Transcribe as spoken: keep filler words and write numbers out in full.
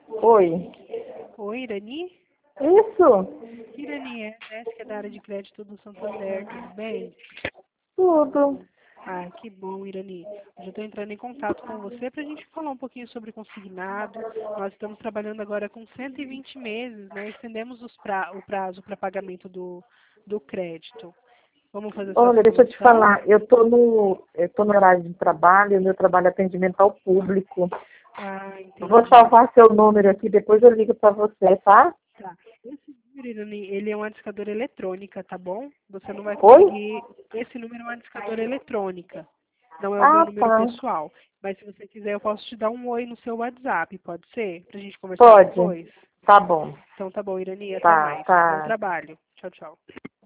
Oi. Oi, Irani? Isso? Irani, é a Jéssica da área de crédito do Santander, tudo bem? Tudo. Ah, que bom, Irani. Hoje eu estou entrando em contato com você para a gente falar um pouquinho sobre consignado. Nós estamos trabalhando agora com cento e vinte meses, né? Estendemos os pra, o prazo para pagamento do, do crédito. Vamos fazer essa Olha, deixa eu te simulação? falar. Eu tô no, eu tô no horário de trabalho, o meu trabalho é atendimento ao público. Ah, Eu vou entendi. salvar seu número aqui, depois eu ligo para você, tá? Tá. Esse número, Irani, ele é uma discadora eletrônica, tá bom? Você não vai Oi? conseguir. Esse número é uma discadora eletrônica. Não é o meu Ah, número tá. pessoal. Mas se você quiser, eu posso te dar um oi no seu WhatsApp, pode ser? Pra gente conversar Pode. depois? Tá bom. Então tá bom, Irani, até Tá, mais. Bom tá. trabalho. Tchau, tchau.